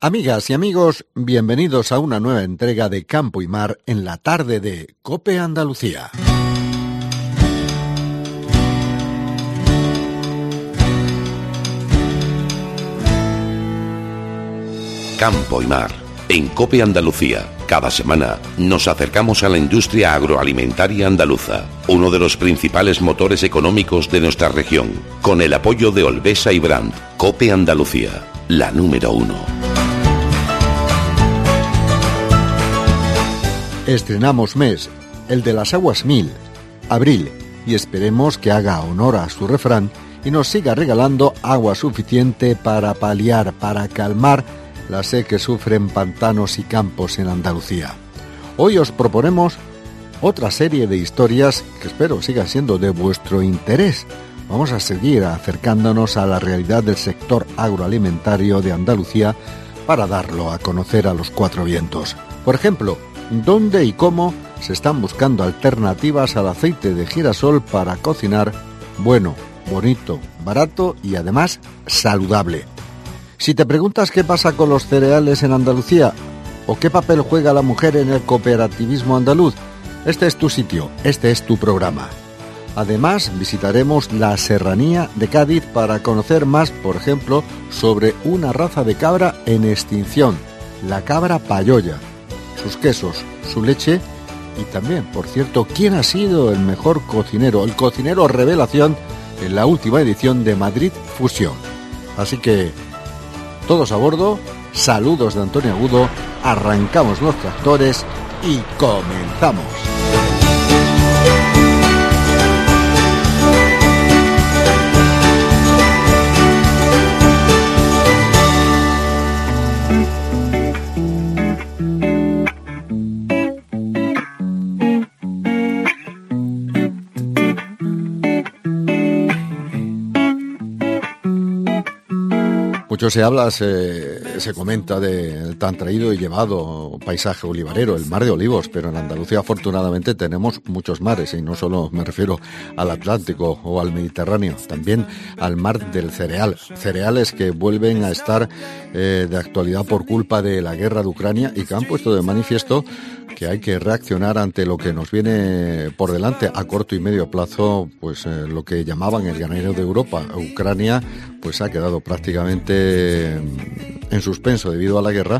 Amigas y amigos, bienvenidos a una nueva entrega de Campo y Mar en la tarde de COPE Andalucía. Campo y Mar, en COPE Andalucía. Cada semana nos acercamos a la industria agroalimentaria andaluza, uno de los principales motores económicos de nuestra región, con el apoyo de Olvesa y Brand. COPE Andalucía, la número 1. Estrenamos mes, el de las aguas 1000, abril, y esperemos que haga honor a su refrán y nos siga regalando agua suficiente para paliar, para calmar la sed que sufren pantanos y campos en Andalucía. Hoy os proponemos otra serie de historias que espero siga siendo de vuestro interés. Vamos a seguir acercándonos a la realidad del sector agroalimentario de Andalucía para darlo a conocer a los cuatro vientos. Por ejemplo, ¿dónde y cómo se están buscando alternativas al aceite de girasol para cocinar bueno, bonito, barato y además saludable? Si te preguntas qué pasa con los cereales en Andalucía o qué papel juega la mujer en el cooperativismo andaluz, este es tu sitio, este es tu programa. Además, visitaremos la Serranía de Cádiz para conocer más, por ejemplo, sobre una raza de cabra en extinción, la cabra payoya, sus quesos, su leche y también, por cierto, quién ha sido el mejor cocinero, el cocinero revelación en la última edición de Madrid Fusión. Así que, todos a bordo, saludos de Antonio Agudo, arrancamos los tractores y comenzamos. Mucho se habla, se comenta del tan traído y llevado paisaje olivarero, el Mar de Olivos, pero en Andalucía afortunadamente tenemos muchos mares, y no solo me refiero al Atlántico o al Mediterráneo, también al mar del cereal. Cereales que vuelven a estar de actualidad por culpa de la guerra de Ucrania y que han puesto de manifiesto que hay que reaccionar ante lo que nos viene por delante a corto y medio plazo, pues lo que llamaban el granero de Europa. Ucrania pues ha quedado prácticamente en suspenso debido a la guerra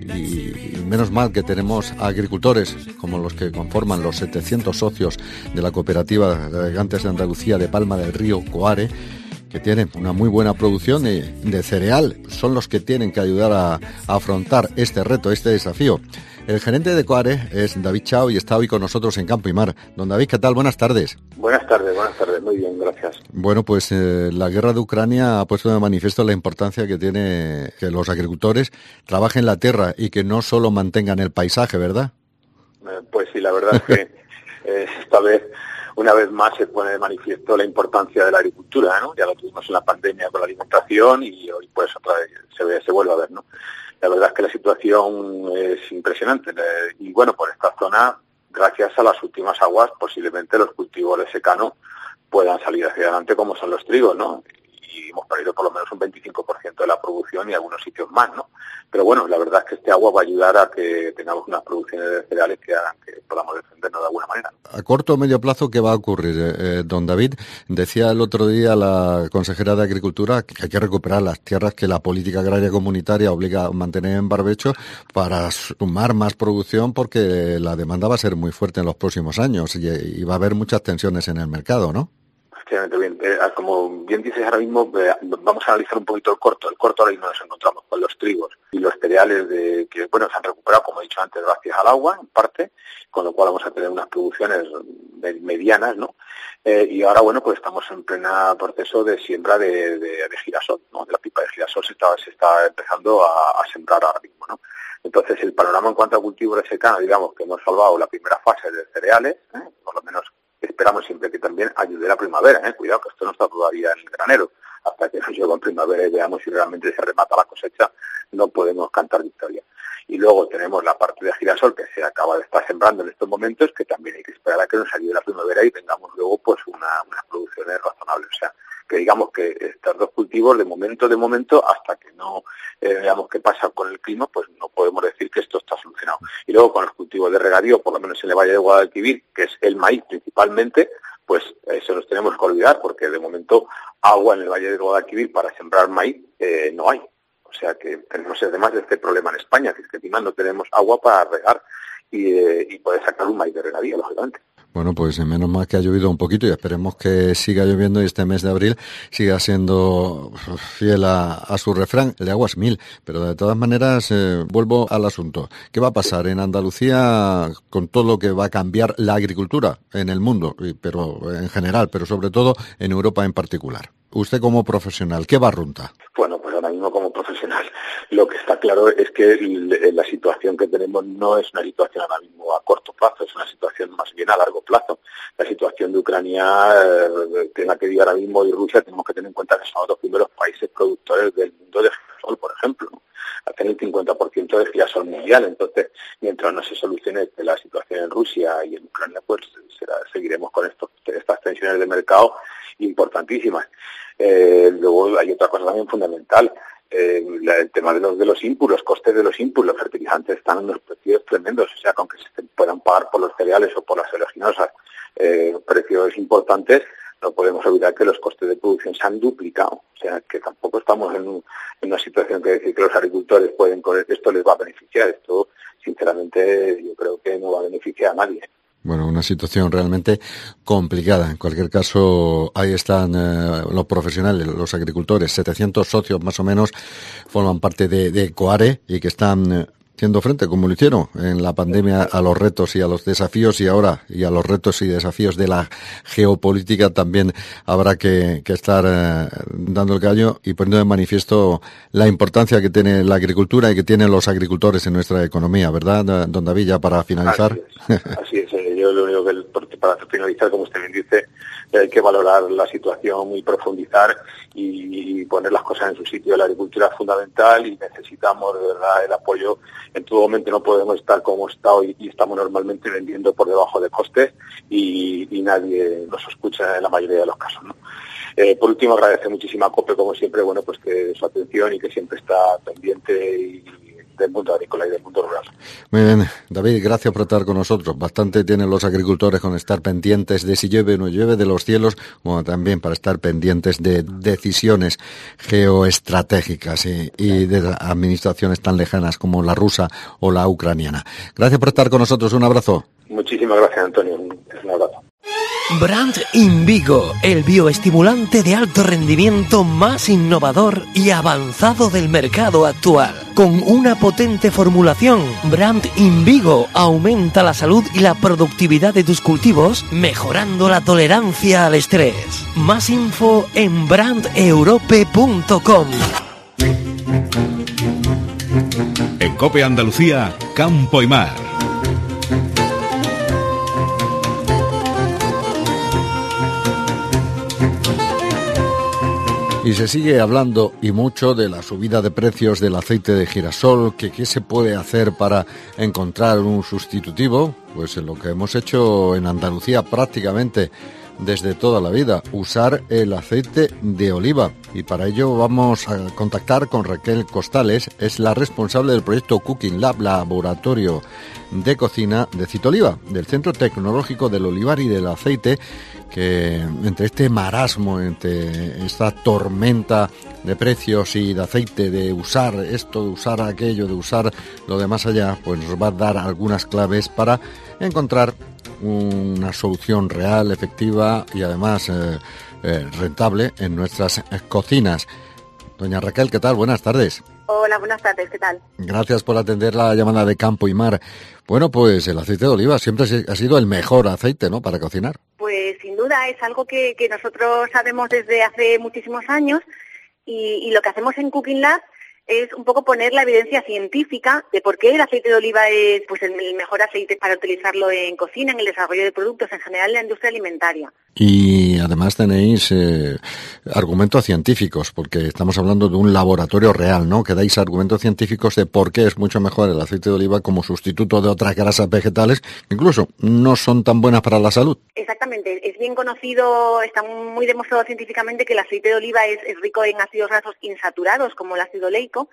y menos mal que tenemos agricultores como los que conforman los 700 socios de la cooperativa de Regantes de Andalucía de Palma del Río, Coare, que tienen una muy buena producción de cereal. Son los que tienen que ayudar a afrontar este reto, este desafío. El gerente de Coare es David Chao y está hoy con nosotros en Campo y Mar. Don David, ¿qué tal? Buenas tardes. Buenas tardes, muy bien, gracias. Bueno, pues la guerra de Ucrania ha puesto de manifiesto la importancia que tiene que los agricultores trabajen la tierra y que no solo mantengan el paisaje, ¿verdad? Pues sí, la verdad es que esta vez, una vez más, se pone de manifiesto la importancia de la agricultura, ¿no? Ya lo tuvimos en la pandemia con la alimentación y hoy pues otra vez se vuelve a ver, ¿no? La verdad es que la situación es impresionante y bueno, por esta zona, gracias a las últimas aguas, posiblemente los cultivos de secano puedan salir hacia adelante como son los trigos, ¿no? Y hemos perdido por lo menos un 25% de la producción y algunos sitios más, ¿no? Pero bueno, la verdad es que este agua va a ayudar a que tengamos unas producciones de cereales que hagan que podamos defendernos de alguna manera. A corto o medio plazo, ¿qué va a ocurrir? Don David, decía el otro día la consejera de Agricultura que hay que recuperar las tierras que la política agraria comunitaria obliga a mantener en barbecho para sumar más producción, porque la demanda va a ser muy fuerte en los próximos años y va a haber muchas tensiones en el mercado, ¿no? Bien. Como bien dices ahora mismo, vamos a analizar un poquito el corto. El corto ahora mismo nos encontramos con los trigos y los cereales que se han recuperado, como he dicho antes, gracias al agua, en parte, con lo cual vamos a tener unas producciones medianas, ¿no? Y ahora, bueno, pues estamos en pleno proceso de siembra de girasol, ¿no? De la pipa de girasol se está empezando a sembrar ahora mismo, ¿no? Entonces, el panorama en cuanto a cultivo de secano, digamos que hemos salvado la primera fase de cereales, por lo menos esperamos siempre que también ayude la primavera, cuidado que esto no está todavía en el granero, hasta que no llegue en primavera y veamos si realmente se remata la cosecha, no podemos cantar victoria. Y luego tenemos la parte de girasol que se acaba de estar sembrando en estos momentos, que también hay que esperar a que nos ayude la primavera y tengamos luego pues unas producciones razonables. O sea, que digamos que estos dos cultivos de momento, hasta que no veamos qué pasa con el clima, pues no podemos decir que esto está solucionado. Y luego con los cultivos de regadío, por lo menos en el Valle de Guadalquivir, que es el maíz principalmente, pues eso nos tenemos que olvidar, porque de momento agua en el Valle de Guadalquivir para sembrar maíz no hay. O sea que tenemos además de este problema en España, que es que encima no tenemos agua para regar y poder sacar un maíz de regadío, lógicamente. Bueno, pues menos mal que ha llovido un poquito y esperemos que siga lloviendo y este mes de abril siga siendo fiel a su refrán, el de aguas mil. Pero de todas maneras, vuelvo al asunto. ¿Qué va a pasar en Andalucía con todo lo que va a cambiar la agricultura en el mundo, pero en general, pero sobre todo en Europa en particular? Usted como profesional, ¿qué barrunta? Bueno, pues ahora mismo como profesional lo que está claro es que la situación que tenemos no es una situación ahora mismo a corto plazo, es una situación más bien a largo plazo. La situación de Ucrania, tenga que ir ahora mismo, y Rusia, tenemos que tener en cuenta que son los dos primeros países productores del mundo de girasol, por ejemplo, ¿no? Tiene el 50% de girasol mundial. Entonces, mientras no se solucione la situación en Rusia y en Ucrania, pues seguiremos con estas tensiones de mercado importantísimas. Luego hay otra cosa también fundamental, el tema de los inputs, los costes de los inputs. Los fertilizantes están en unos precios tremendos, o sea, que aunque se puedan pagar por los cereales o por las oleaginosas precios importantes, no podemos olvidar que los costes de producción se han duplicado. O sea, que tampoco estamos en una situación que decir que los agricultores pueden con esto les va a beneficiar. Esto, sinceramente, yo creo que no va a beneficiar a nadie. Bueno, una situación realmente complicada. En cualquier caso, ahí están los profesionales, los agricultores. 700 socios más o menos forman parte de COARE y que están haciendo frente, como lo hicieron en la pandemia, a los retos y a los desafíos, y ahora y a los retos y desafíos de la geopolítica. También habrá que estar dando el gallo y poniendo de manifiesto la importancia que tiene la agricultura y que tienen los agricultores en nuestra economía, ¿verdad, don David? Ya para finalizar. Así es. Yo lo único que para finalizar, como usted bien dice, hay que valorar la situación y profundizar y poner las cosas en su sitio. La agricultura es fundamental y necesitamos de verdad el apoyo. En todo momento no podemos estar como está hoy y estamos normalmente vendiendo por debajo de costes y nadie nos escucha en la mayoría de los casos, ¿no? Por último, agradecer muchísimo a COPE, como siempre, bueno, pues que su atención y que siempre está pendiente del mundo agrícola y del mundo rural. Muy bien, David, gracias por estar con nosotros. Bastante tienen los agricultores con estar pendientes de si llueve o no llueve de los cielos, como también para estar pendientes de decisiones geoestratégicas y de administraciones tan lejanas como la rusa o la ucraniana. Gracias por estar con nosotros. Un abrazo. Muchísimas gracias, Antonio. Un abrazo. Brand Invigo, el bioestimulante de alto rendimiento más innovador y avanzado del mercado actual. Con una potente formulación, Brand Invigo aumenta la salud y la productividad de tus cultivos, mejorando la tolerancia al estrés. Más info en brandeurope.com. En COPE Andalucía, Campo y Mar. Y se sigue hablando y mucho de la subida de precios del aceite de girasol, que qué se puede hacer para encontrar un sustitutivo. Pues lo que hemos hecho en Andalucía prácticamente desde toda la vida, usar el aceite de oliva. Y para ello vamos a contactar con Raquel Costales, es la responsable del proyecto Cooking Lab, laboratorio de cocina de Citoliva, del Centro Tecnológico del Olivar y del Aceite, que entre este marasmo, entre esta tormenta de precios y de aceite, de usar esto, de usar aquello, de usar lo de más allá, pues nos va a dar algunas claves para encontrar una solución real, efectiva y además rentable en nuestras cocinas. Doña Raquel, ¿qué tal? Buenas tardes. Hola, buenas tardes, ¿qué tal? Gracias por atender la llamada de Campo y Mar. Bueno, pues el aceite de oliva siempre ha sido el mejor aceite, ¿no?, para cocinar. Pues sin duda es algo que nosotros sabemos desde hace muchísimos años y lo que hacemos en Cooking Lab es un poco poner la evidencia científica de por qué el aceite de oliva es pues el mejor aceite para utilizarlo en cocina, en el desarrollo de productos, en general en la industria alimentaria. Y además tenéis argumentos científicos, porque estamos hablando de un laboratorio real, ¿no? Que dais argumentos científicos de por qué es mucho mejor el aceite de oliva como sustituto de otras grasas vegetales, que incluso no son tan buenas para la salud. Exactamente, es bien conocido, está muy demostrado científicamente que el aceite de oliva es rico en ácidos grasos insaturados, como el ácido oleico,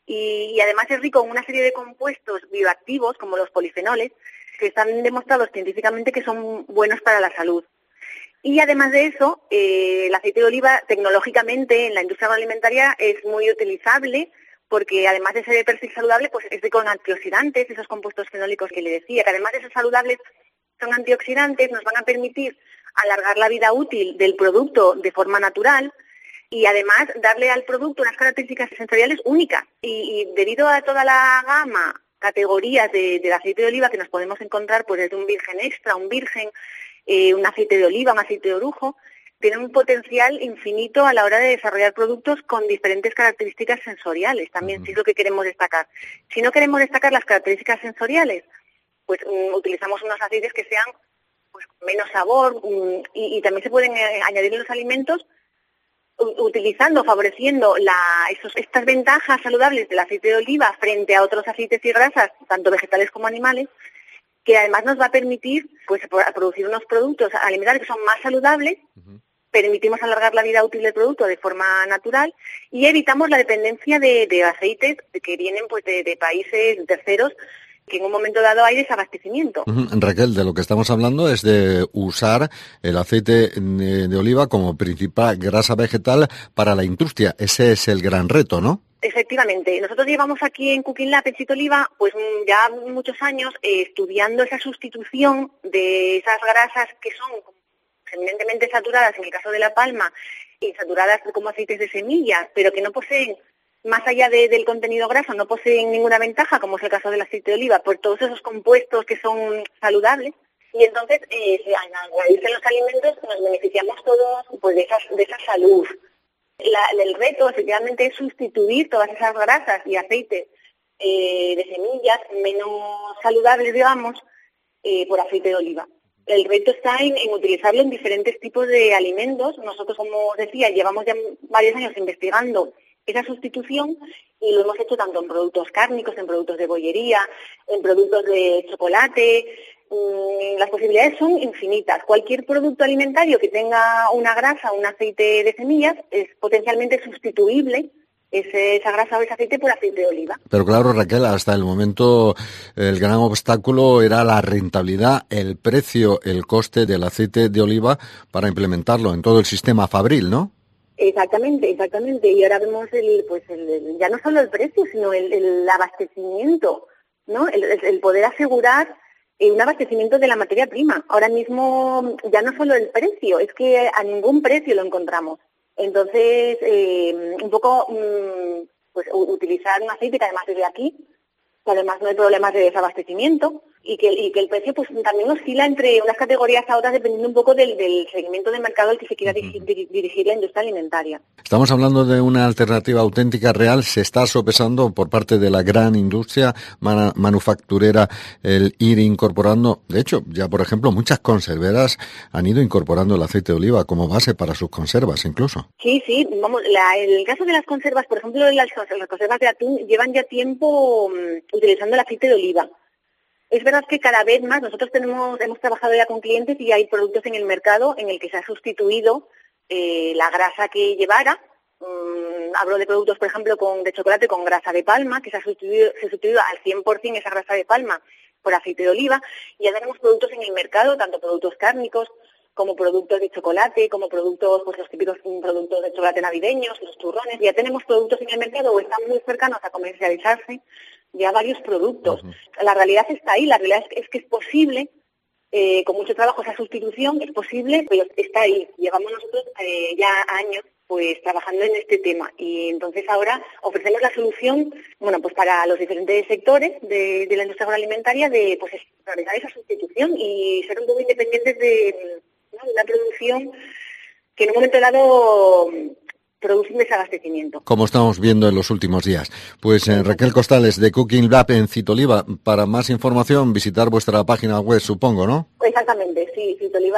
y además es rico en una serie de compuestos bioactivos, como los polifenoles, que están demostrados científicamente que son buenos para la salud. Y además de eso, el aceite de oliva tecnológicamente en la industria agroalimentaria es muy utilizable porque además de ser de perfil saludable, pues es rico en antioxidantes, esos compuestos fenólicos que le decía, que además de ser saludables son antioxidantes, nos van a permitir alargar la vida útil del producto de forma natural y además darle al producto unas características sensoriales únicas. Y debido a toda la gama, categorías del aceite de oliva que nos podemos encontrar, pues desde un virgen extra, un virgen, un aceite de oliva, un aceite de orujo, tiene un potencial infinito a la hora de desarrollar productos con diferentes características sensoriales. También sí es lo que queremos destacar. Si no queremos destacar las características sensoriales, pues utilizamos unos aceites que sean pues menos sabor y también se pueden añadir en los alimentos utilizando, favoreciendo estas ventajas saludables del aceite de oliva frente a otros aceites y grasas, tanto vegetales como animales, que además nos va a permitir pues producir unos productos alimentarios que son más saludables, permitimos alargar la vida útil del producto de forma natural y evitamos la dependencia de aceites que vienen pues de países terceros que en un momento dado hay desabastecimiento. Raquel, de lo que estamos hablando es de usar el aceite de oliva como principal grasa vegetal para la industria. Ese es el gran reto, ¿no? Efectivamente. Nosotros llevamos aquí en Cooking Lab, en Sito Oliva, pues ya muchos años estudiando esa sustitución de esas grasas que son eminentemente saturadas, en el caso de la palma, y saturadas como aceites de semillas, pero que no poseen, más allá del contenido graso, no poseen ninguna ventaja, como es el caso del aceite de oliva, por todos esos compuestos que son saludables. Y entonces, al añadirse en los alimentos, nos beneficiamos todos pues de esa salud. El reto, efectivamente, es sustituir todas esas grasas y aceites de semillas menos saludables, digamos, por aceite de oliva. El reto está en utilizarlo en diferentes tipos de alimentos. Nosotros, como os decía, llevamos ya varios años investigando esa sustitución y lo hemos hecho tanto en productos cárnicos, en productos de bollería, en productos de chocolate. Las posibilidades son infinitas. Cualquier producto alimentario que tenga una grasa o un aceite de semillas es potencialmente sustituible, esa grasa o ese aceite, por aceite de oliva. Pero claro, Raquel, hasta el momento el gran obstáculo era la rentabilidad, el precio, el coste del aceite de oliva para implementarlo en todo el sistema Fabril, ¿no? Exactamente. Y ahora vemos ya no solo el precio, sino el abastecimiento, ¿no? El poder asegurar un abastecimiento de la materia prima. Ahora mismo ya no solo el precio, es que a ningún precio lo encontramos. Entonces, un poco pues utilizar un aceite que además es de aquí, que además no hay problemas de desabastecimiento y que el precio pues también oscila entre unas categorías a otras dependiendo un poco del segmento de mercado al que se quiera dirigir la industria alimentaria. Estamos hablando de una alternativa auténtica, real. Se está sopesando por parte de la gran industria manufacturera el ir incorporando. De hecho, ya por ejemplo, muchas conserveras han ido incorporando el aceite de oliva como base para sus conservas incluso. Sí, vamos, el caso de las conservas, por ejemplo, las conservas de atún llevan ya tiempo utilizando el aceite de oliva. Es verdad que cada vez más nosotros hemos trabajado ya con clientes y hay productos en el mercado en el que se ha sustituido la grasa que llevara. Hablo de productos, por ejemplo, de chocolate con grasa de palma, que se ha sustituido al 100% esa grasa de palma por aceite de oliva. Y ya tenemos productos en el mercado, tanto productos cárnicos como productos de chocolate, como productos, pues los típicos productos de chocolate navideños, los turrones. Ya tenemos productos en el mercado o están muy cercanos a comercializarse ya varios productos. La realidad está ahí, la realidad es que es posible, con mucho trabajo esa sustitución, es posible, pero está ahí. Llevamos nosotros ya años pues trabajando en este tema y entonces ahora ofrecemos la solución, bueno, pues para los diferentes sectores de la industria agroalimentaria de pues realizar esa sustitución y ser un poco independientes de una producción que en un momento dado producen desabastecimiento. Como estamos viendo en los últimos días. Pues Raquel Costales de Cooking Lab en Citoliva. Para más información, visitar vuestra página web, supongo, ¿no? Exactamente, sí, Citoliva,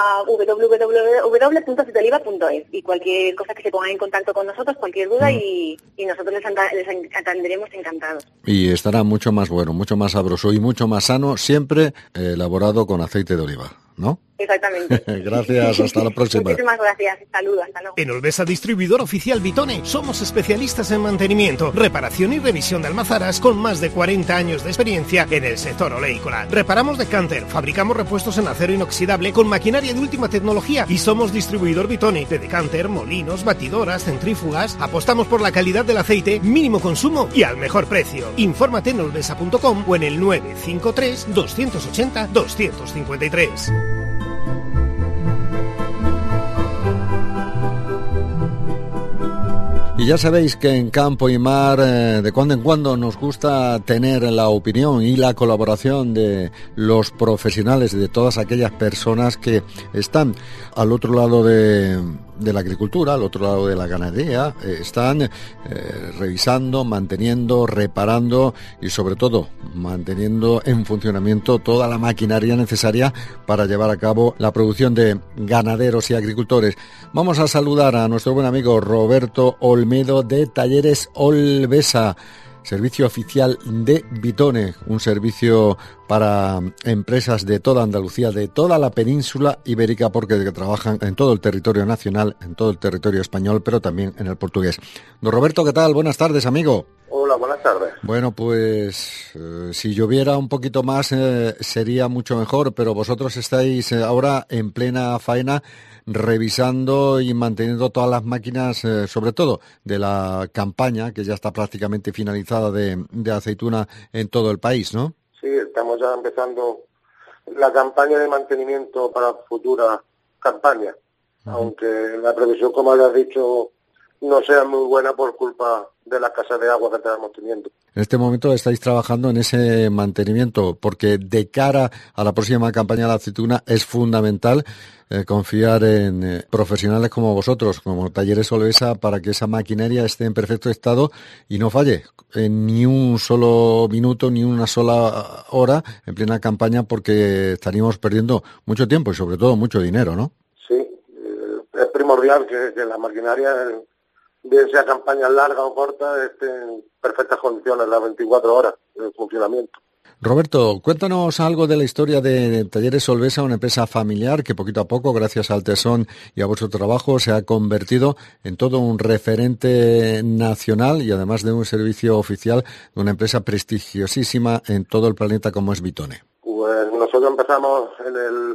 www.citoliva.es, y cualquier cosa que se ponga en contacto con nosotros, cualquier duda, y nosotros les atenderemos encantados. Y estará mucho más bueno, mucho más sabroso y mucho más sano, siempre elaborado con aceite de oliva, ¿no? Exactamente. Gracias, hasta la próxima. Muchísimas gracias, saludos, hasta luego. En Olvesa Distribuidor Oficial Vitone somos especialistas en mantenimiento, reparación y revisión de almazaras con más de 40 años de experiencia en el sector oleícola. Reparamos decánter, fabricamos repuestos en acero inoxidable con maquinaria de última tecnología y somos distribuidor Vitone de decánter, molinos, batidoras, centrífugas. Apostamos por la calidad del aceite, mínimo consumo y al mejor precio. Infórmate en olvesa.com o en el 953 280 253. Y ya sabéis que en Campo y Mar de cuando en cuando nos gusta tener la opinión y la colaboración de los profesionales, de todas aquellas personas que están al otro lado de la agricultura, al otro lado de la ganadería, están revisando, manteniendo, reparando y sobre todo manteniendo en funcionamiento toda la maquinaria necesaria para llevar a cabo la producción de ganaderos y agricultores. Vamos a saludar a nuestro buen amigo Roberto Olmedo de Talleres Olvesa, servicio oficial de Vitone, un servicio para empresas de toda Andalucía, de toda la península ibérica, porque trabajan en todo el territorio nacional, en todo el territorio español, pero también en el portugués. Don Roberto, ¿qué tal? Buenas tardes, amigo. Hola, buenas tardes. Bueno, pues si lloviera un poquito más sería mucho mejor, pero vosotros estáis ahora en plena faena revisando y manteniendo todas las máquinas, sobre todo de la campaña, que ya está prácticamente finalizada de aceituna en todo el país, ¿no? Sí, estamos ya empezando la campaña de mantenimiento para futuras campañas, aunque la previsión, como hayas dicho, no sea muy buena por culpa de la escasez de agua que estamos teniendo. En este momento estáis trabajando en ese mantenimiento, porque de cara a la próxima campaña de la aceituna es fundamental confiar en profesionales como vosotros, como Talleres Olvesa, para que esa maquinaria esté en perfecto estado y no falle en ni un solo minuto, ni una sola hora en plena campaña, porque estaríamos perdiendo mucho tiempo y sobre todo mucho dinero, ¿no? Sí, es primordial que la maquinaria, bien sea campaña larga o corta, esté en perfectas condiciones las 24 horas de funcionamiento. Roberto, cuéntanos algo de la historia de Talleres Olvesa, una empresa familiar que poquito a poco, gracias al tesón y a vuestro trabajo, se ha convertido en todo un referente nacional y además de un servicio oficial de una empresa prestigiosísima en todo el planeta como es Vitone. Pues nosotros empezamos en el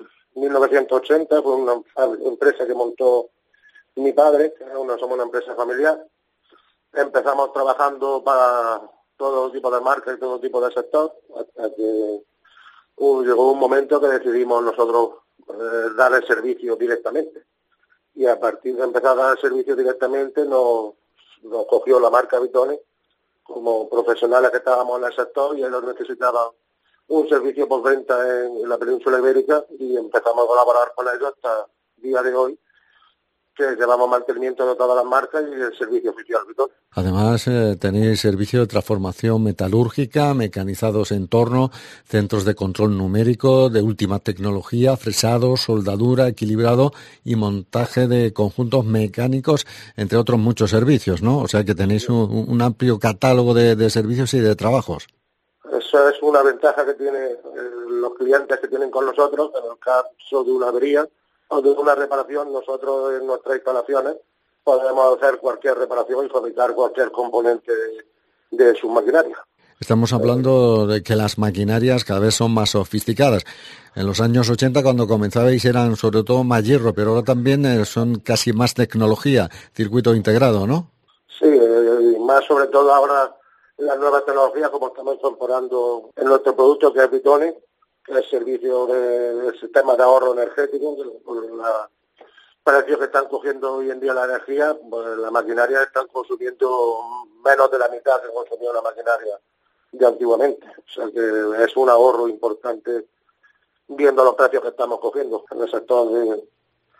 1980, fue una empresa que montó mi padre, somos una empresa familiar. Empezamos trabajando para todo tipo de marcas y todo tipo de sector, hasta que llegó un momento que decidimos nosotros dar el servicio directamente. Y a partir de empezar a dar el servicio directamente nos cogió la marca Vitone como profesionales que estábamos en el sector, y ellos necesitaban un servicio postventa en la península ibérica, y empezamos a colaborar con ellos hasta el día de hoy, que llevamos mantenimiento de todas las marcas y el servicio oficial Vitone. Además, tenéis servicio de transformación metalúrgica, mecanizados en torno, centros de control numérico de última tecnología, fresado, soldadura, equilibrado y montaje de conjuntos mecánicos, entre otros muchos servicios, ¿no? O sea que tenéis un amplio catálogo de servicios y de trabajos. Eso es una ventaja que tienen los clientes que tienen con nosotros. En el caso de una avería o de una reparación, nosotros en nuestras instalaciones podemos hacer cualquier reparación y fabricar cualquier componente de sus maquinarias. Estamos hablando de que las maquinarias cada vez son más sofisticadas. En los años 80, cuando comenzabais, eran sobre todo más hierro, pero ahora también son casi más tecnología, circuito integrado, ¿no? Sí, y más sobre todo ahora las nuevas tecnologías, como estamos incorporando en nuestro producto, que es Vitone, que es el servicio del sistema de ahorro energético, por los precios que están cogiendo hoy en día la energía, pues la maquinaria están consumiendo menos de la mitad que consumía la maquinaria de antiguamente. O sea que es un ahorro importante viendo los precios que estamos cogiendo en el sector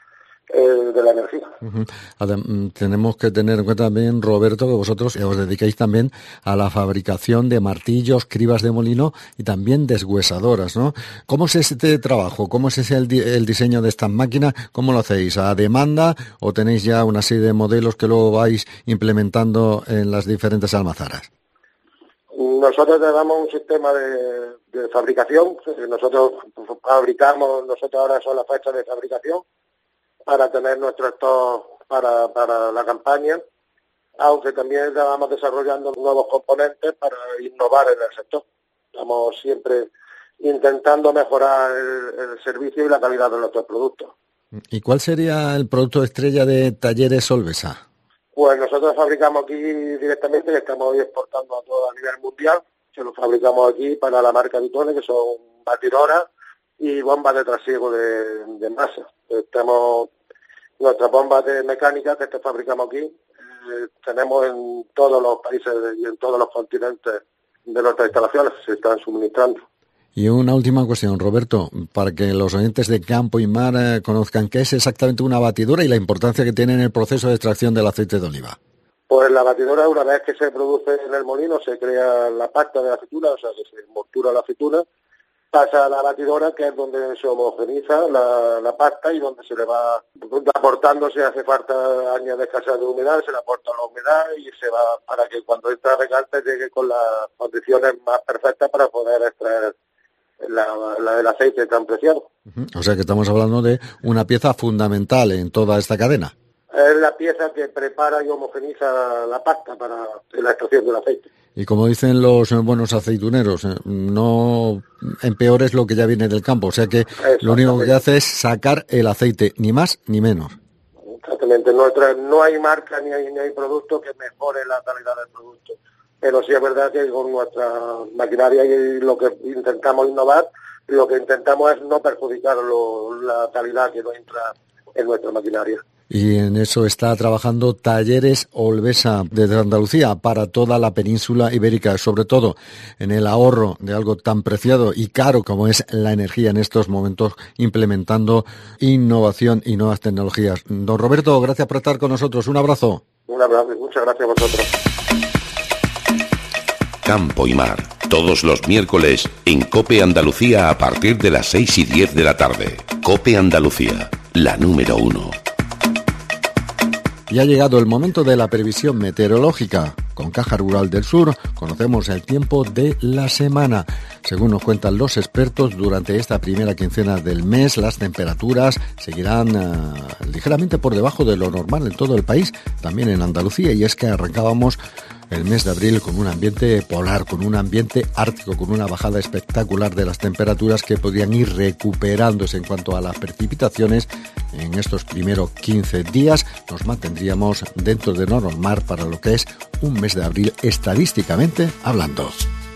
de la energía. Tenemos que tener en cuenta también, Roberto, que vosotros os dedicáis también a la fabricación de martillos, cribas de molino y también deshuesadoras, ¿no? ¿Cómo es este trabajo? ¿Cómo es el diseño de estas máquinas? ¿Cómo lo hacéis? ¿A demanda o tenéis ya una serie de modelos que luego vais implementando en las diferentes almazaras? Nosotros le damos un sistema de fabricación. Nosotros fabricamos, nosotros ahora son las fechas de fabricación para tener nuestro stock para la campaña, aunque también vamos desarrollando nuevos componentes para innovar en el sector. Estamos siempre intentando mejorar el servicio y la calidad de nuestros productos. ¿Y cuál sería el producto estrella de Talleres Olvesa? Pues nosotros fabricamos aquí directamente, que estamos hoy exportando a nivel mundial, que lo fabricamos aquí para la marca Vitone, que son batidoras y bombas de trasiego de masa. Tenemos nuestras bombas de mecánica que fabricamos aquí, tenemos en todos los países y en todos los continentes de nuestras instalaciones, se están suministrando. Y una última cuestión, Roberto, para que los oyentes de Campo y Mar conozcan qué es exactamente una batidora y la importancia que tiene en el proceso de extracción del aceite de oliva. Pues la batidora, una vez que se produce en el molino, se crea la pasta de la aceituna, o sea que se envoltura la aceituna, pasa a la batidora, que es donde se homogeniza la pasta y donde se le va aportando, si hace falta años de escasez de humedad, se le aporta la humedad y se va para que cuando entra a regarte llegue con las condiciones más perfectas para poder extraer el aceite tan preciado. O sea que estamos hablando de una pieza fundamental en toda esta cadena. Es la pieza que prepara y homogeniza la pasta para la extracción del aceite. Y como dicen los buenos aceituneros, no empeores lo que ya viene del campo. O sea que lo único que hace es sacar el aceite, ni más ni menos. Exactamente. No hay marca ni hay producto que mejore la calidad del producto. Pero sí es verdad que con nuestra maquinaria y lo que intentamos innovar, lo que intentamos es no perjudicar la calidad que no entra en nuestra maquinaria. Y en eso está trabajando Talleres Olvesa desde Andalucía para toda la península ibérica, sobre todo en el ahorro de algo tan preciado y caro como es la energía en estos momentos, implementando innovación y nuevas tecnologías. Don Roberto, gracias por estar con nosotros. Un abrazo. Un abrazo y muchas gracias a vosotros. Campo y Mar, todos los miércoles en COPE Andalucía a partir de las 6:10 de la tarde. COPE Andalucía, la número 1. Y ha llegado el momento de la previsión meteorológica. Con Caja Rural del Sur conocemos el tiempo de la semana. Según nos cuentan los expertos, durante esta primera quincena del mes las temperaturas seguirán ligeramente por debajo de lo normal en todo el país, también en Andalucía, y es que arrancábamos el mes de abril con un ambiente polar, con un ambiente ártico, con una bajada espectacular de las temperaturas que podrían ir recuperándose en cuanto a las precipitaciones. En estos primeros 15 días nos mantendríamos dentro de lo normal para lo que es un mes de abril estadísticamente hablando.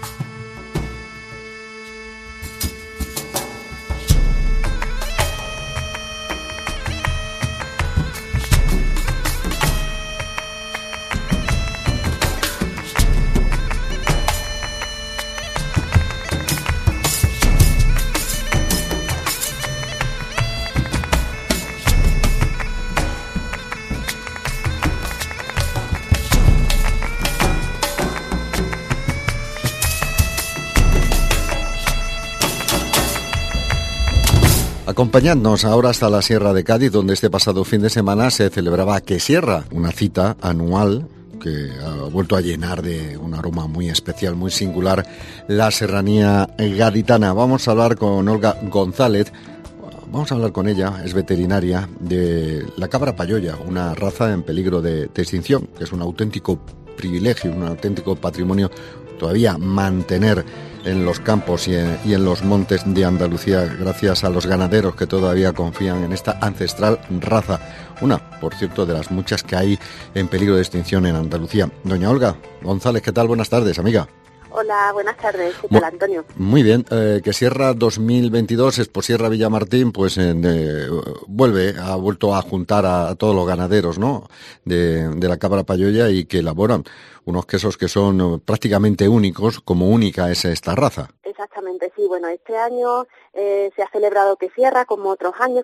Acompañadnos ahora hasta la Sierra de Cádiz, donde este pasado fin de semana se celebraba Que Sierra, una cita anual que ha vuelto a llenar de un aroma muy especial, muy singular, la serranía gaditana. Vamos a hablar con Olga González. Vamos a hablar con ella, es veterinaria, de la cabra payoya, una raza en peligro de extinción, que es un auténtico privilegio, un auténtico patrimonio todavía mantener en los campos y en los montes de Andalucía, gracias a los ganaderos que todavía confían en esta ancestral raza. Una, por cierto, de las muchas que hay en peligro de extinción en Andalucía. Doña Olga González, ¿qué tal? Buenas tardes, amiga. Hola, buenas tardes. ¿Qué tal, Antonio? Muy bien. Que Sierra 2022, Exposierra Villamartín, pues ha vuelto a juntar a todos los ganaderos, ¿no?, de la cabra payoya, y que elaboran unos quesos que son prácticamente únicos, como única es esta raza. Exactamente, sí. Bueno, este año se ha celebrado Que Sierra, como otros años,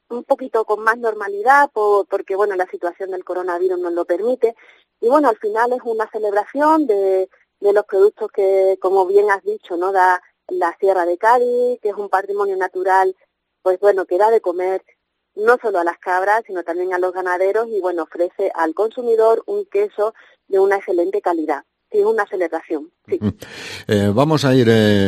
un poquito con más normalidad porque bueno, la situación del coronavirus nos lo permite. Y bueno, al final es una celebración de los productos que, como bien has dicho, ¿no?, da la Sierra de Cádiz, que es un patrimonio natural, pues bueno, que da de comer no solo a las cabras, sino también a los ganaderos, y bueno, ofrece al consumidor un queso de una excelente calidad. Sí, es una celebración, sí. Vamos a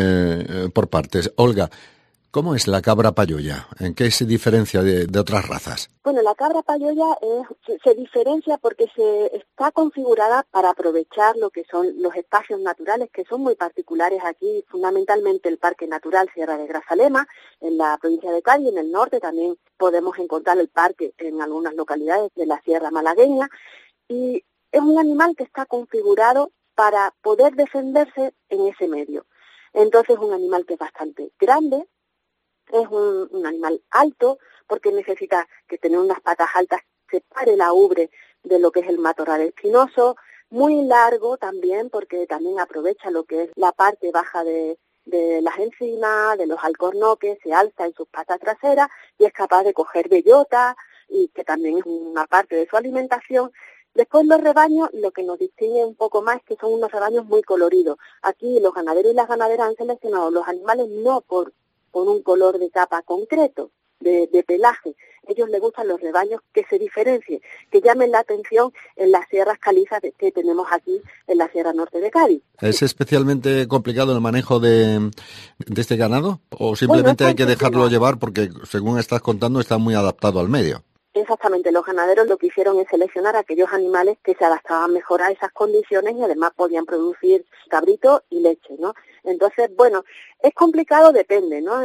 ir por partes. Olga, ¿cómo es la cabra payoya? ¿En qué se diferencia de otras razas? Bueno, la cabra payoya se diferencia porque se está configurada para aprovechar lo que son los espacios naturales, que son muy particulares aquí, fundamentalmente el Parque Natural Sierra de Grazalema, en la provincia de Cádiz, en el norte también podemos encontrar el parque en algunas localidades de la Sierra Malagueña, y es un animal que está configurado para poder defenderse en ese medio. Entonces es un animal que es bastante grande, es un animal alto, porque necesita que tener unas patas altas que separe la ubre de lo que es el matorral espinoso, muy largo también, porque también aprovecha lo que es la parte baja de las encinas, de los alcornoques, se alza en sus patas traseras y es capaz de coger bellota, y que también es una parte de su alimentación. Después los rebaños, lo que nos distingue un poco más es que son unos rebaños muy coloridos. Aquí los ganaderos y las ganaderas han seleccionado los animales no por un color de capa concreto, de pelaje. Ellos les gustan los rebaños que se diferencien, que llamen la atención en las sierras calizas que tenemos aquí en la Sierra Norte de Cádiz. ¿Es especialmente complicado el manejo de este ganado? ¿O simplemente hay que dejarlo llevar porque, según estás contando, está muy adaptado al medio? Exactamente, los ganaderos lo que hicieron es seleccionar aquellos animales que se adaptaban mejor a esas condiciones y además podían producir cabrito y leche, ¿no? Entonces, bueno, es complicado, depende, ¿no?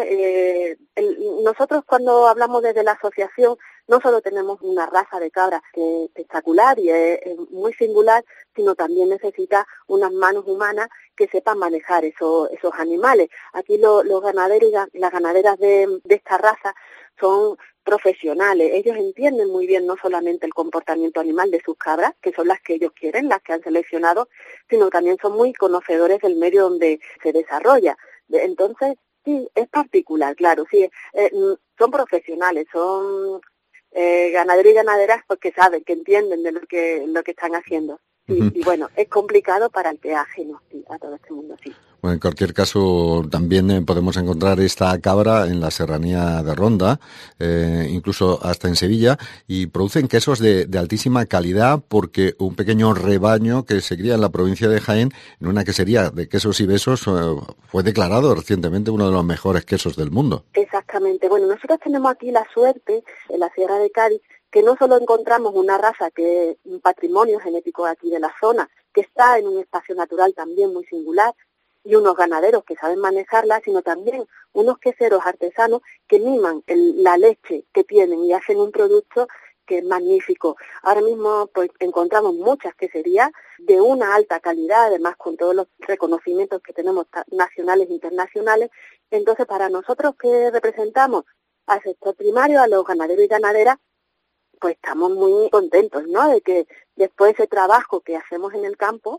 Nosotros cuando hablamos desde la asociación no solo tenemos una raza de cabra que es espectacular y es muy singular, sino también necesita unas manos humanas que sepan manejar esos animales. Aquí los ganaderos y las ganaderas de esta raza son profesionales, ellos entienden muy bien no solamente el comportamiento animal de sus cabras, que son las que ellos quieren, las que han seleccionado, sino también son muy conocedores del medio donde se desarrolla. Entonces, sí, es particular, claro, sí, son profesionales, son ganaderos y ganaderas porque saben, que entienden de lo que están haciendo. Sí, y bueno, es complicado para el que es ajeno, sí, a todo este mundo, sí. Bueno, en cualquier caso, también podemos encontrar esta cabra en la serranía de Ronda, incluso hasta en Sevilla, y producen quesos de altísima calidad porque un pequeño rebaño que se cría en la provincia de Jaén, en una quesería de quesos y besos, fue declarado recientemente uno de los mejores quesos del mundo. Exactamente. Bueno, nosotros tenemos aquí la suerte, en la Sierra de Cádiz, que no solo encontramos una raza que es un patrimonio genético aquí de la zona, que está en un espacio natural también muy singular, y unos ganaderos que saben manejarla, sino también unos queseros artesanos que miman la leche que tienen y hacen un producto que es magnífico. Ahora mismo pues encontramos muchas queserías de una alta calidad, además con todos los reconocimientos que tenemos nacionales e internacionales. Entonces, para nosotros que representamos al sector primario, a los ganaderos y ganaderas, pues estamos muy contentos, ¿no?, de que después de ese trabajo que hacemos en el campo,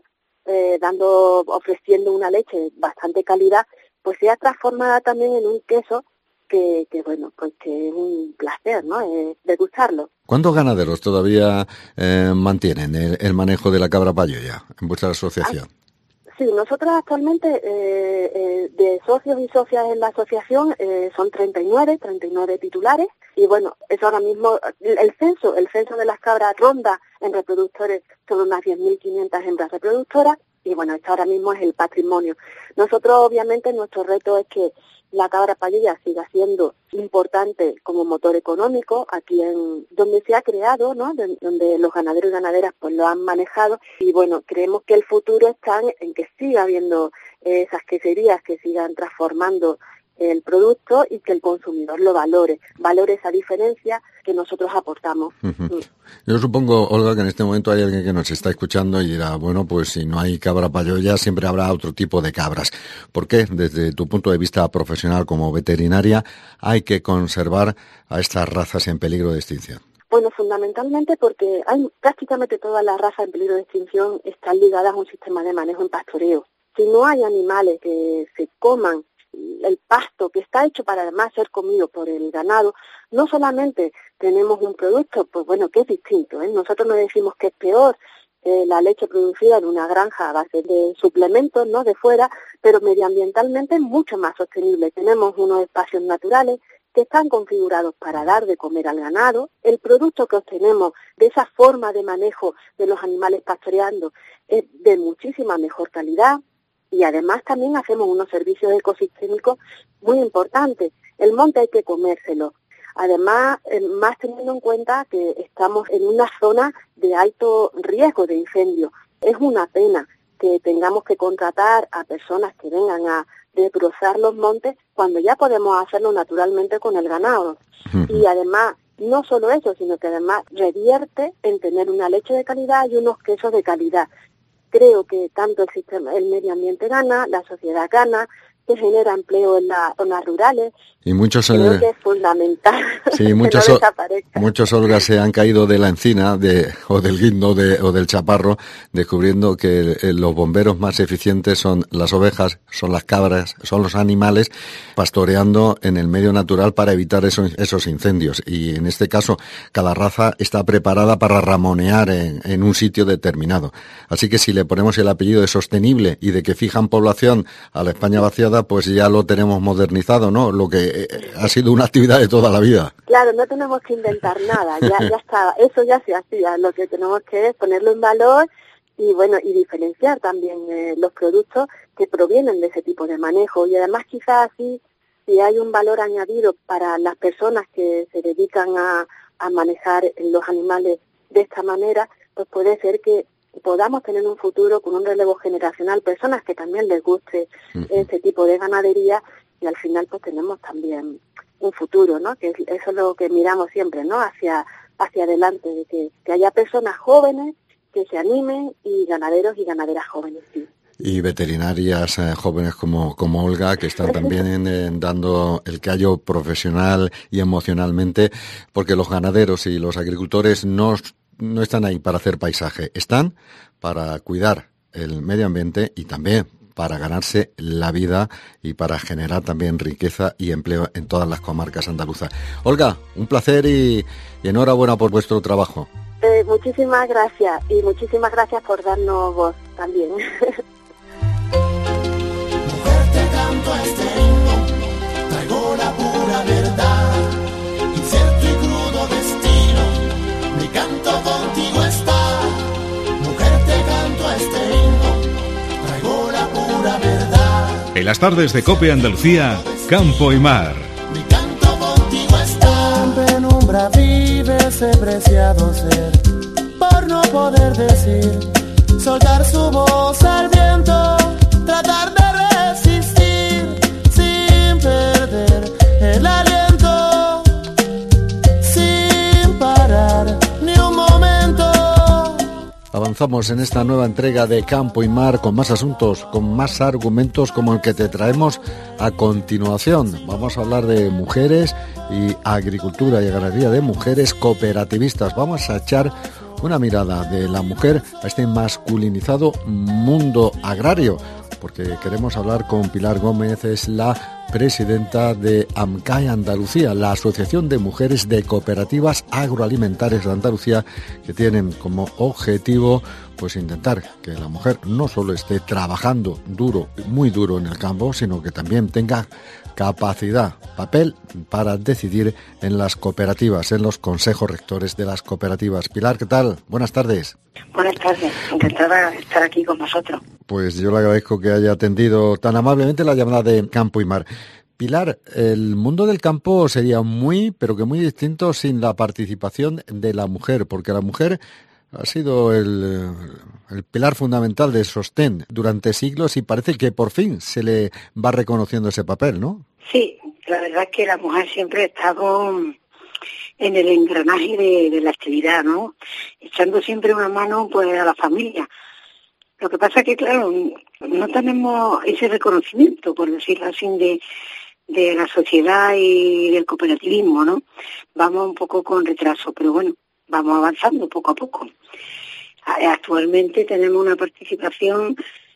ofreciendo una leche de bastante calidad, pues sea transformada también en un queso que bueno, pues que es un placer, ¿no?, degustarlo. ¿Cuántos ganaderos todavía mantienen el manejo de la cabra payoya en vuestra asociación? Sí, nosotros actualmente de socios y socias en la asociación son 39 titulares, y bueno, eso ahora mismo, el censo de las cabras ronda en reproductores son unas 10.500 hembras reproductoras, y bueno, esto ahora mismo es el patrimonio. Nosotros obviamente nuestro reto es que la cabra payoya siga siendo importante como motor económico aquí en donde se ha creado, ¿no?, donde los ganaderos y ganaderas pues lo han manejado, y bueno, creemos que el futuro está en que siga habiendo esas queserías que sigan transformando el producto y que el consumidor lo valore esa diferencia que nosotros aportamos. Uh-huh. Yo supongo, Olga, que en este momento hay alguien que nos está escuchando y dirá, bueno, pues si no hay cabra payoya, siempre habrá otro tipo de cabras. ¿Por qué, desde tu punto de vista profesional como veterinaria, hay que conservar a estas razas en peligro de extinción? Bueno, fundamentalmente porque hay prácticamente todas las razas en peligro de extinción están ligadas a un sistema de manejo en pastoreo. Si no hay animales que se coman el pasto que está hecho para además ser comido por el ganado, no solamente tenemos un producto, pues bueno, que es distinto, ¿eh? Nosotros no decimos que es peor la leche producida en una granja a base de suplementos, ¿no?, de fuera, pero medioambientalmente es mucho más sostenible. Tenemos unos espacios naturales que están configurados para dar de comer al ganado. El producto que obtenemos de esa forma de manejo de los animales pastoreando es de muchísima mejor calidad y además también hacemos unos servicios ecosistémicos muy importantes. El monte hay que comérselo. Además, más teniendo en cuenta que estamos en una zona de alto riesgo de incendio. Es una pena que tengamos que contratar a personas que vengan a destrozar los montes cuando ya podemos hacerlo naturalmente con el ganado. Y además, no solo eso, sino que además revierte en tener una leche de calidad y unos quesos de calidad. Creo que tanto el sistema, el medio ambiente gana, la sociedad gana, se genera empleo en las zonas rurales. Y muchos, creo que es fundamental. Sí, muchos, Olga, se han caído de la encina o del guindo o del chaparro, descubriendo que los bomberos más eficientes son las ovejas, son las cabras, son los animales pastoreando en el medio natural para evitar esos incendios. Y en este caso, cada raza está preparada para ramonear en un sitio determinado. Así que si le ponemos el apellido de sostenible y de que fijan población a la España vaciada, pues ya lo tenemos modernizado, ¿no? Lo que ha sido una actividad de toda la vida. Claro, no tenemos que inventar nada, ya está, eso ya se hacía. Lo que tenemos que es ponerlo en valor y bueno, y diferenciar también los productos que provienen de ese tipo de manejo. Y además quizás así, si hay un valor añadido para las personas que se dedican a manejar los animales de esta manera, pues puede ser que podamos tener un futuro con un relevo generacional, personas que también les guste este tipo de ganadería, y al final pues tenemos también un futuro, ¿no? Que eso es lo que miramos siempre, ¿no? Hacia adelante, de que haya personas jóvenes que se animen y ganaderos y ganaderas jóvenes, sí. Y veterinarias jóvenes como Olga, que están también dando el callo profesional y emocionalmente, porque los ganaderos y los agricultores no están ahí para hacer paisaje, están para cuidar el medio ambiente y también para ganarse la vida y para generar también riqueza y empleo en todas las comarcas andaluzas. Olga, un placer y enhorabuena por vuestro trabajo. Muchísimas gracias y muchísimas gracias por darnos voz también. Mujer, te canto a este himno, traigo la pura verdad, incierto y crudo destino, mi canto contigo está. Mujer, te canto a este himno, traigo la pura verdad. En las tardes de COPE Andalucía, Campo y Mar. Mi canto contigo está. En penumbra vive ese preciado ser, por no poder decir, soltar su voz al viento, tratar de resistir sin perder el aliento, sin parar ni un momento. Avanzamos en esta nueva entrega de Campo y Mar con más asuntos, con más argumentos como el que te traemos a continuación. Vamos a hablar de mujeres y agricultura y ganadería de mujeres cooperativistas. Vamos a echar una mirada de la mujer a este masculinizado mundo agrario, porque queremos hablar con Pilar Gómez, es la presidenta de AMCAE Andalucía, la Asociación de Mujeres de Cooperativas Agroalimentarias de Andalucía, que tienen como objetivo pues intentar que la mujer no solo esté trabajando duro, muy duro en el campo, sino que también tenga capacidad, papel para decidir en las cooperativas, en los consejos rectores de las cooperativas. Pilar, ¿qué tal? Buenas tardes. Buenas tardes, encantada de estar aquí con vosotros. Pues yo le agradezco que haya atendido tan amablemente la llamada de Campo y Mar. Pilar, el mundo del campo sería muy, pero que muy distinto sin la participación de la mujer, porque la mujer ha sido el pilar fundamental de sostén durante siglos y parece que por fin se le va reconociendo ese papel, ¿no? Sí, la verdad es que la mujer siempre ha estado en el engranaje de la actividad, ¿no? Echando siempre una mano pues a la familia. Lo que pasa es que, claro, no tenemos ese reconocimiento, por decirlo así, de la sociedad y del cooperativismo, ¿no? Vamos un poco con retraso, pero bueno, vamos avanzando poco a poco. Actualmente tenemos una participación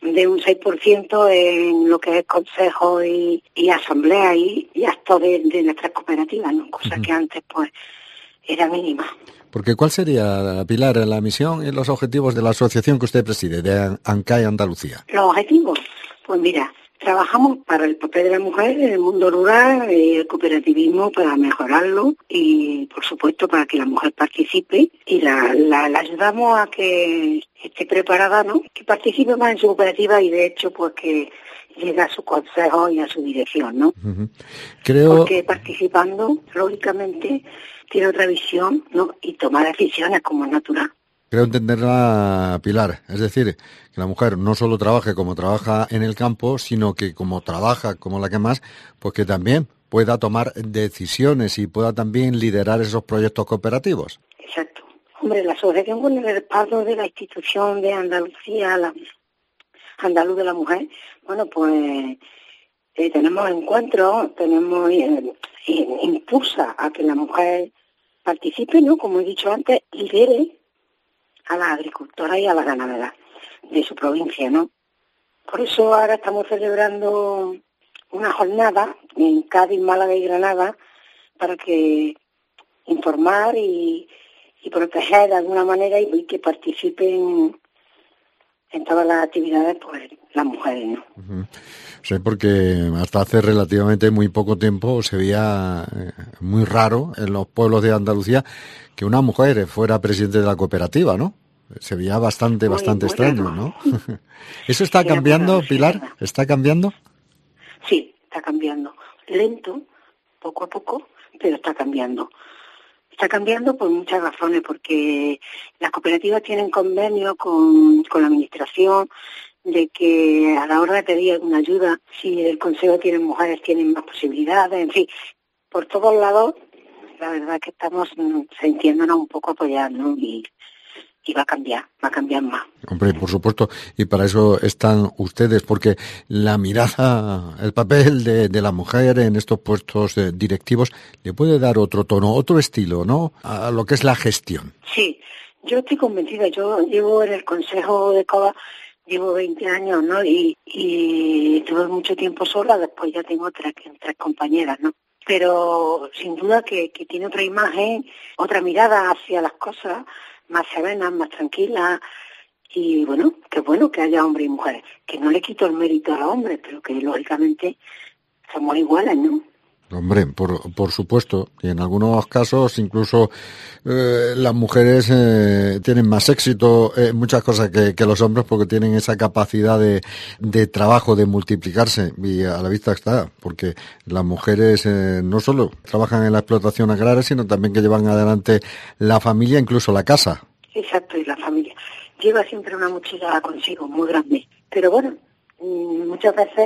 de un 6% en lo que es consejo y asamblea y actos de nuestras cooperativas, ¿no? Cosa que antes pues era mínima. Porque ¿cuál sería, Pilar, la misión y los objetivos de la asociación que usted preside, de ANCAE Andalucía? Los objetivos, pues mira, trabajamos para el papel de la mujer en el mundo rural y el cooperativismo para mejorarlo y, por supuesto, para que la mujer participe y la ayudamos a que esté preparada, ¿no? Que participe más en su cooperativa y, de hecho, pues que llegue a su consejo y a su dirección, ¿no? Porque participando, lógicamente, tiene otra visión, ¿no? Y toma decisiones como es natural. Creo entenderla, Pilar. Es decir, que la mujer no solo trabaje como trabaja en el campo, sino que como trabaja como la que más, pues que también pueda tomar decisiones y pueda también liderar esos proyectos cooperativos. Exacto. Hombre, la asociación con el respaldo de la institución de Andalucía, la Andaluz de la Mujer, bueno, pues tenemos encuentros, impulsa a que la mujer participe, ¿no? Como he dicho antes, lidere a las agricultoras y a las ganaderas de su provincia, ¿no? Por eso ahora estamos celebrando una jornada en Cádiz, Málaga y Granada para que informar y proteger de alguna manera y que participen en todas las actividades, pues, las mujeres, ¿no? Sí, porque hasta hace relativamente muy poco tiempo se veía muy raro en los pueblos de Andalucía que una mujer fuera presidente de la cooperativa, ¿no? Se veía bastante extraño, ¿no? ¿Eso está cambiando, Pilar? ¿Está cambiando? Sí, está cambiando. Lento, poco a poco, pero está cambiando. Está cambiando por muchas razones, porque las cooperativas tienen convenio con la administración de que a la hora de pedir alguna ayuda, si el consejo tiene mujeres, tienen más posibilidades, en fin, por todos lados, la verdad es que estamos sintiéndonos un poco apoyados, ¿no? Y va a cambiar más. Hombre, por supuesto, y para eso están ustedes, porque la mirada, el papel de la mujer en estos puestos directivos le puede dar otro tono, otro estilo, ¿no?, a lo que es la gestión. Sí, yo estoy convencida, yo llevo en el Consejo de COA, llevo 20 años, ¿no?, y tuve mucho tiempo sola, después ya tengo tres compañeras, ¿no? Pero sin duda que tiene otra imagen, otra mirada hacia las cosas, más serenas, más tranquilas, y bueno que haya hombres y mujeres, que no le quito el mérito a los hombres, pero que lógicamente somos iguales, ¿no? Hombre, por supuesto, y en algunos casos incluso las mujeres tienen más éxito en muchas cosas que los hombres, porque tienen esa capacidad de trabajo, de multiplicarse, y a la vista está, porque las mujeres no solo trabajan en la explotación agraria, sino también que llevan adelante la familia, incluso la casa. Exacto, y la familia. Lleva siempre una mochila consigo, muy grande. Pero bueno, muchas veces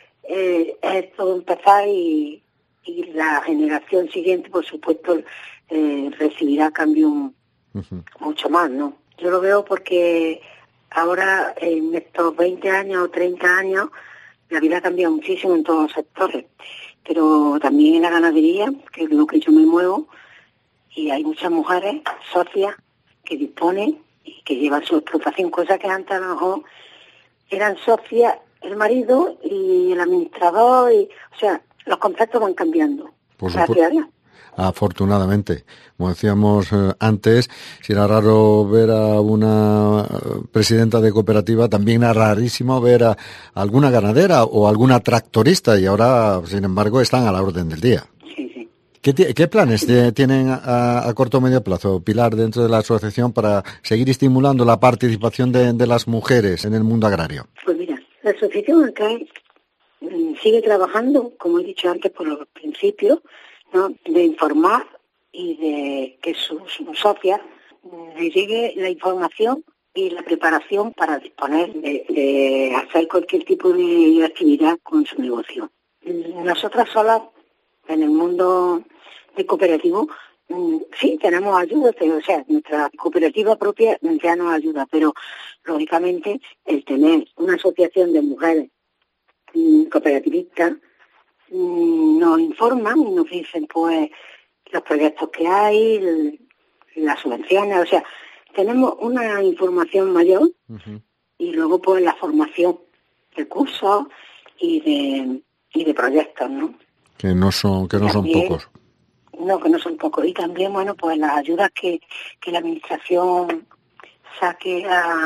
es todo empezar y la generación siguiente, por supuesto, recibirá cambio mucho más, ¿no? Yo lo veo porque ahora, en estos 20 años o 30 años, la vida ha cambiado muchísimo en todos los sectores, pero también en la ganadería, que es lo que yo me muevo, y hay muchas mujeres socias que disponen y que llevan su explotación, cosas que antes a lo mejor eran socias el marido y el administrador, o sea, los conceptos van cambiando. Por supuesto. Afortunadamente. Como decíamos antes, si era raro ver a una presidenta de cooperativa, también era rarísimo ver a alguna ganadera o alguna tractorista, y ahora, sin embargo, están a la orden del día. Sí. ¿Qué planes tienen a corto o medio plazo, Pilar, dentro de la asociación para seguir estimulando la participación de las mujeres en el mundo agrario? Pues mira, la asociación acá sigue trabajando, como he dicho antes, por los principios, ¿no?, de informar y de que sus socias les llegue la información y la preparación para disponer de hacer cualquier tipo de actividad con su negocio. Nosotras solas, en el mundo de cooperativo, sí, tenemos ayuda, o sea, nuestra cooperativa propia ya nos ayuda, pero lógicamente el tener una asociación de mujeres cooperativistas nos informan y nos dicen pues los proyectos que hay, las subvenciones, o sea, tenemos una información mayor y luego pues la formación de cursos y de proyectos, ¿no? Que no son pocos. No, que no son pocos. Y también, bueno, pues las ayudas que la administración saque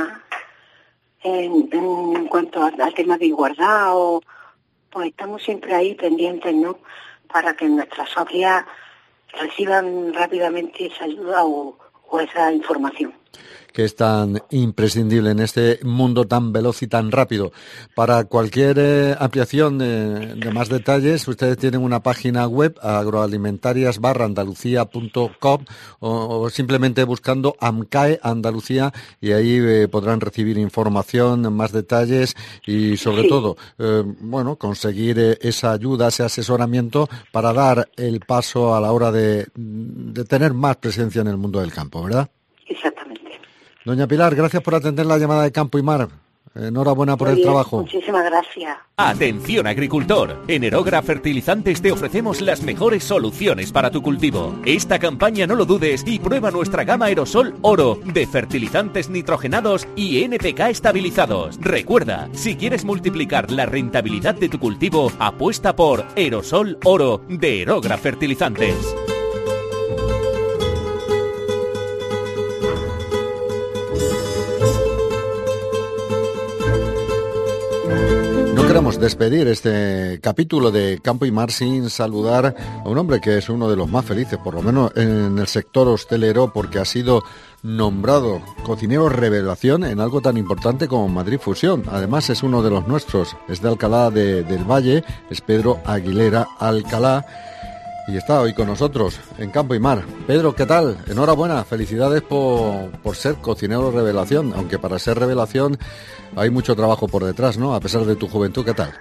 en cuanto al tema de igualdad, pues estamos siempre ahí pendientes, ¿no? Para que nuestras socias reciban rápidamente esa ayuda o esa información. Que es tan imprescindible en este mundo tan veloz y tan rápido. Para cualquier ampliación de más detalles, ustedes tienen una página web, agroalimentarias.andalucía.com, o simplemente buscando AMCAE Andalucía, y ahí podrán recibir información, más detalles y sobre todo, conseguir esa ayuda, ese asesoramiento para dar el paso a la hora de tener más presencia en el mundo del campo, ¿verdad? Exactamente. Doña Pilar, gracias por atender la llamada de Campo y Mar. Enhorabuena por el trabajo. Muchísimas gracias. Atención agricultor, en Erogra Fertilizantes te ofrecemos las mejores soluciones para tu cultivo. Esta campaña no lo dudes y prueba nuestra gama Aerosol Oro de fertilizantes nitrogenados y NPK estabilizados. Recuerda, si quieres multiplicar la rentabilidad de tu cultivo, apuesta por Aerosol Oro de Erogra Fertilizantes. Queremos despedir este capítulo de Campo y Mar sin saludar a un hombre que es uno de los más felices, por lo menos en el sector hostelero, porque ha sido nombrado cocinero revelación en algo tan importante como Madrid Fusión. Además es uno de los nuestros, es de Alcalá del Valle, es Pedro Aguilera Alcalá, y está hoy con nosotros en Campo y Mar. Pedro, ¿qué tal? Enhorabuena, felicidades por ser cocinero revelación, aunque para ser revelación hay mucho trabajo por detrás, ¿no? A pesar de tu juventud, ¿qué tal?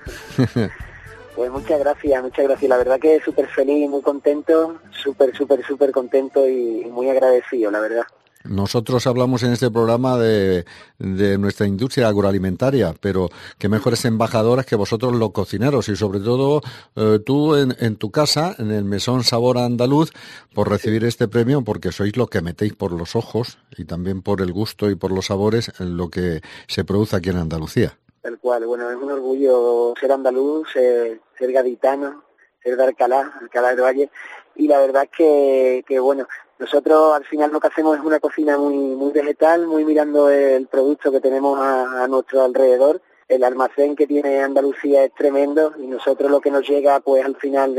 Pues muchas gracias. La verdad que súper feliz, muy contento, súper contento y muy agradecido, la verdad. Nosotros hablamos en este programa de nuestra industria agroalimentaria, pero qué mejores embajadores que vosotros los cocineros, y sobre todo tú en tu casa, en el Mesón Sabor Andaluz, por recibir este premio, porque sois lo que metéis por los ojos y también por el gusto y por los sabores en lo que se produce aquí en Andalucía. Tal cual, bueno, es un orgullo ser andaluz, ser gaditano, ser de Alcalá del Valle, y la verdad es que bueno, nosotros al final lo que hacemos es una cocina muy vegetal, muy mirando el producto que tenemos a nuestro alrededor. El almacén que tiene Andalucía es tremendo y nosotros lo que nos llega pues al final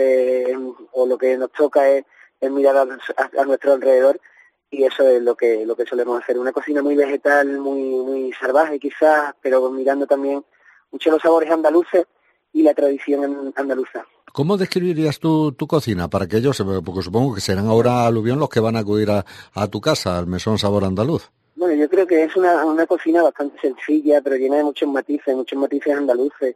o lo que nos toca es mirar a nuestro alrededor, y eso es lo que solemos hacer. Una cocina muy vegetal, muy salvaje quizás, pero mirando también mucho los sabores andaluces y la tradición andaluza. ¿Cómo describirías tu cocina para que ellos, porque supongo que serán ahora aluvión los que van a acudir a tu casa, al Mesón Sabor Andaluz? Bueno, yo creo que es una cocina bastante sencilla, pero llena de muchos matices andaluces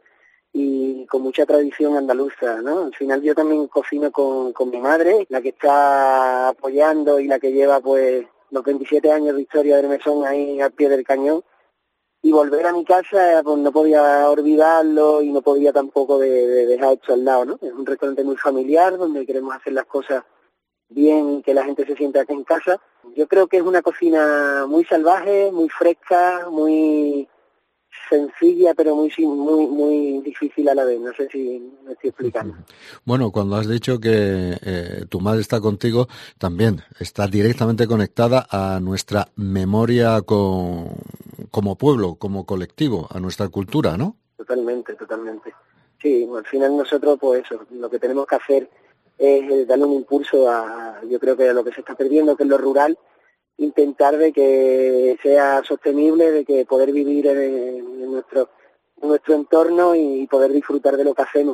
y con mucha tradición andaluza, ¿no? Al final yo también cocino con mi madre, la que está apoyando y la que lleva pues los 27 años de historia del mesón ahí al pie del cañón. Y volver a mi casa, pues no podía olvidarlo y no podía tampoco de dejar esto al lado, ¿no? Es un restaurante muy familiar donde queremos hacer las cosas bien y que la gente se sienta aquí en casa. Yo creo que es una cocina muy salvaje, muy fresca, muy sencilla, pero muy difícil a la vez. No sé si me estoy explicando. Bueno, cuando has dicho que tu madre está contigo, también está directamente conectada a nuestra memoria como pueblo, como colectivo, a nuestra cultura, ¿no? Totalmente. Sí, al final nosotros, pues eso, lo que tenemos que hacer es darle un impulso yo creo que a lo que se está perdiendo, que es lo rural, intentar de que sea sostenible, de que poder vivir en nuestro entorno y poder disfrutar de lo que hacemos.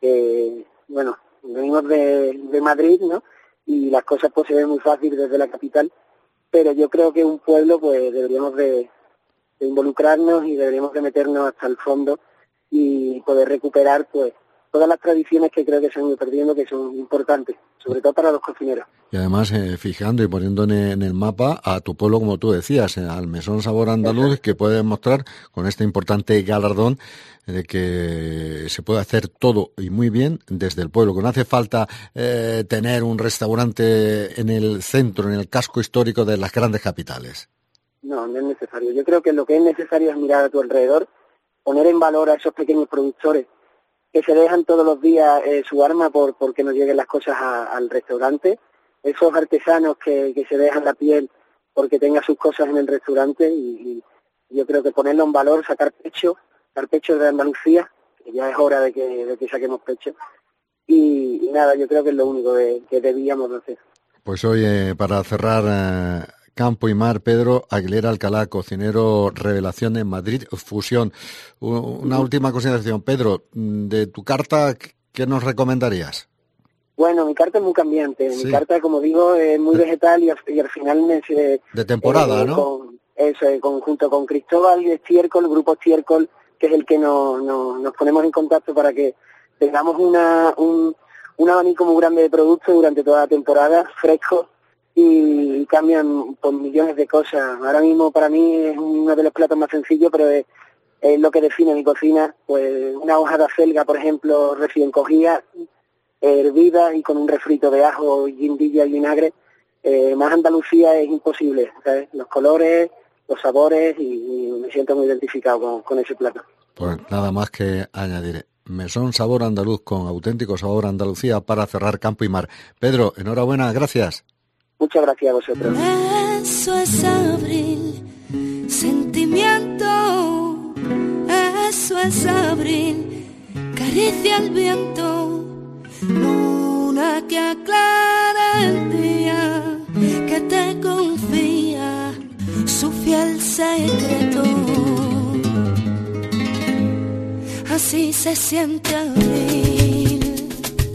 Bueno, venimos de Madrid, ¿no? Y las cosas pues se ven muy fácil desde la capital, pero yo creo que un pueblo pues deberíamos de involucrarnos y deberíamos de meternos hasta el fondo y poder recuperar pues todas las tradiciones que creo que se han ido perdiendo, que son importantes, sobre todo para los cocineros. Y además, fijando y poniendo en el mapa a tu pueblo, como tú decías, al Mesón Sabor Andaluz, que puede demostrar con este importante galardón de que se puede hacer todo y muy bien desde el pueblo, que no hace falta tener un restaurante en el centro, en el casco histórico de las grandes capitales. No es necesario. Yo creo que lo que es necesario es mirar a tu alrededor, poner en valor a esos pequeños productores que se dejan todos los días su arma porque nos lleguen las cosas al restaurante, esos artesanos que se dejan la piel porque tengan sus cosas en el restaurante, y yo creo que ponerlo en valor, sacar pecho de Andalucía, que ya es hora de que saquemos pecho, y nada, yo creo que es lo único que debíamos hacer. Pues hoy, para cerrar Campo y Mar, Pedro Aguilera Alcalá, cocinero revelación en Madrid Fusión. Una última consideración, Pedro, de tu carta, ¿qué nos recomendarías? Bueno, mi carta es muy cambiante. Sí. Mi carta, como digo, es muy vegetal y al final de temporada, ¿no? Junto con Cristóbal y Estiércol, el grupo Estiércol, que es el que nos ponemos en contacto para que tengamos un abanico muy grande de productos durante toda la temporada, frescos, y cambian por millones de cosas. Ahora mismo para mí es uno de los platos más sencillos, pero es lo que define mi cocina. Pues una hoja de acelga, por ejemplo, recién cogida, hervida y con un refrito de ajo, guindilla y vinagre. Más Andalucía es imposible, ¿sabes? Los colores, los sabores, y me siento muy identificado con ese plato. Pues nada más que añadir. Mesón Sabor Andaluz, con auténtico sabor Andalucía, para cerrar Campo y Mar. Pedro, enhorabuena, gracias. Muchas gracias a vosotros. Eso es abril, sentimiento. Eso es abril, caricia al viento. Luna que aclara el día, que te confía su fiel secreto. Así se siente abril.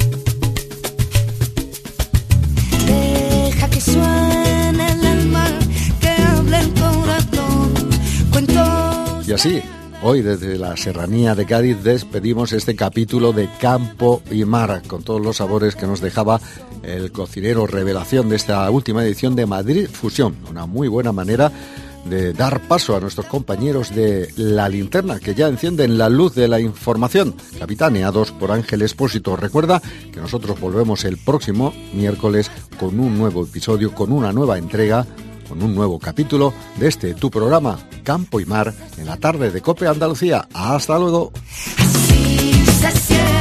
Deja que suene el alma, que hable el corazón. Cuentos. Y así, hoy desde la Serranía de Cádiz despedimos este capítulo de Campo y Mar, con todos los sabores que nos dejaba el cocinero revelación de esta última edición de Madrid Fusión. Una muy buena manera de dar paso a nuestros compañeros de La Linterna, que ya encienden la luz de la información, capitaneados por Ángel Expósito. Recuerda que nosotros volvemos el próximo miércoles con un nuevo episodio, con una nueva entrega, con un nuevo capítulo de este tu programa Campo y Mar, en la tarde de COPE Andalucía. ¡Hasta luego! Así se siente.